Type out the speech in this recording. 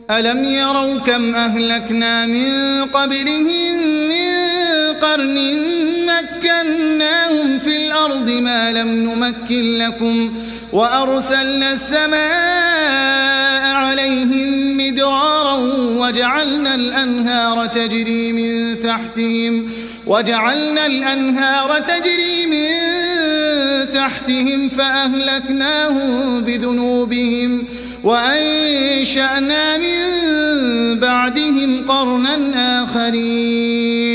ألم يروا كم أهلكنا من قبلهم من قرن مكناهم في الأرض ما لم نمكن لكم وأرسلنا السماء عليهم مدرارا وجعلنا الأنهار تجري من تحتهم فأهلكناهم بذنوبهم وأنشأنا من بعدهم قرنا آخرين